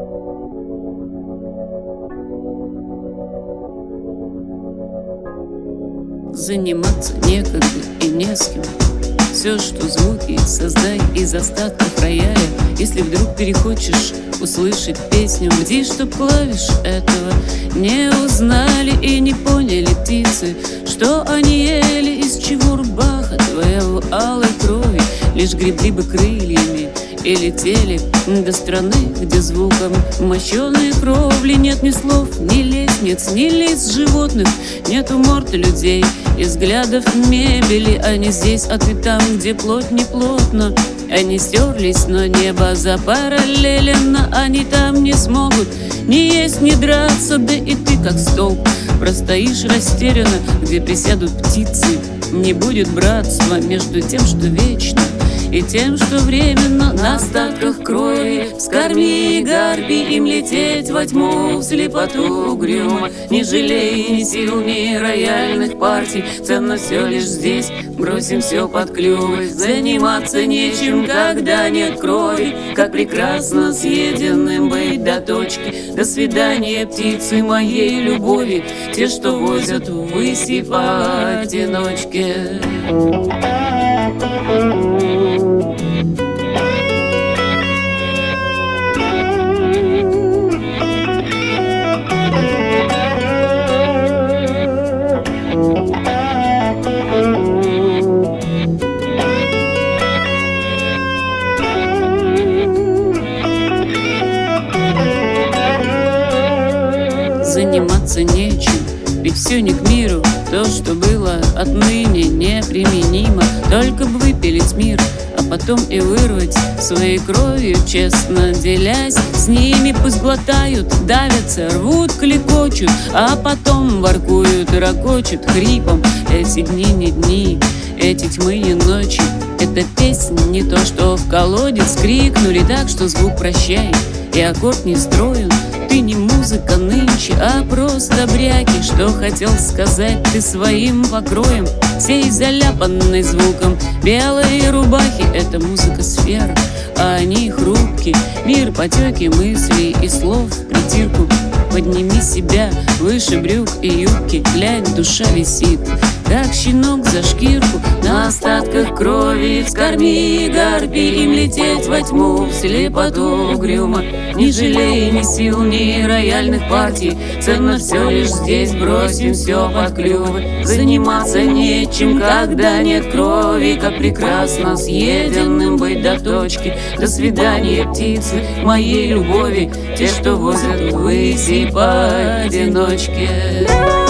Заниматься некогда и не с кем. Все, что звуки создай из остатков рояля. Если вдруг перехочешь услышать песню, жди, чтоб клавиш этого не узнали и не поняли птицы, что они ели, из чего рубаха твоя в алой крови. Лишь гребли бы крыльями и летели до страны, где звуком мощеные кровли. Нет ни слов, ни лестниц, ни лиц животных, нету морд людей и взглядов мебели. Они здесь, а ты там, где плоть не плотно. Они стерлись, но небо запараллелено. Они там не смогут ни есть, ни драться, да и ты как столб простоишь растерянно, где присядут птицы. Не будет братства между тем, что вечно, и тем, что временно. На остатках крови вскорми гарпий им лететь во тьму, в слепоту угрюмо. Не жалей ни сил, ни рояльных партий, ценно все лишь здесь, бросим все под клювы. Заниматься нечем, когда нет крови, как прекрасно съеденным быть до точки. До свидания, птицы моей любови, те, что возят ввысь поодиночке. Заниматься нечем, ведь все не к миру. То, что было отныне неприменимо. Только бы выпилить мир, а потом и вырвать своей кровью, честно делясь с ними. Пусть глотают, давятся, рвут, клекочут, а потом воркуют и ракочут хрипом. Эти дни не дни, эти тьмы не ночи. Эта песня не то, что в колодец крикнули так, что звук прощай, и аккорд не строен. Ты не музыка нынче, а просто бряки. Что хотел сказать ты своим покроем, всей заляпанной звуком белой рубахи? Это музыка сфер, а они хрупкие. Мир потеки мыслей и слов в притирку. Подними себя выше брюк и юбки, глянь, душа висит, как щенок за шкирку. На остатках крови вскорми гарпий им лететь во тьму, в слепоту угрюмо. Не жалей ни сил, ни рояльных партий, ценно все лишь здесь, бросим все под клювы. Заниматься нечем, когда нет крови, как прекрасно съеденным быть до точки. До свидания, птицы моей любови, те, что возят ввысь поодиночке.